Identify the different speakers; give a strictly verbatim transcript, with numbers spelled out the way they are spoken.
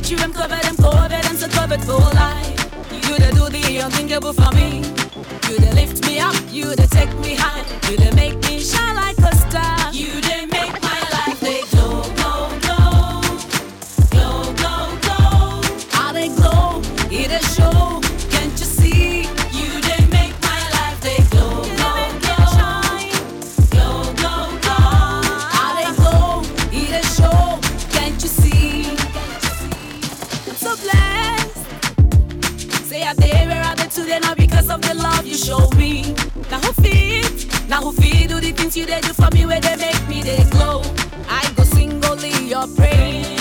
Speaker 1: reach you, I'm covered, I'm covered, I'm so covered for life. You the do the unthinkable for me. You the lift me up, you the take me high. You the make me shine like a star. You the make my life they glow, glow, glow, glow, glow, glow. How they glow, it a show. Can't you see? You they make my life they glow, glow, glow, glow, glow, glow. How they glow, it a show. Can't you see? I'm so blessed. Say I there where I there today now because of the love you show me. Now who feed? Now who feed do the things you they do for me where they make me they glow. I go sing only your praise.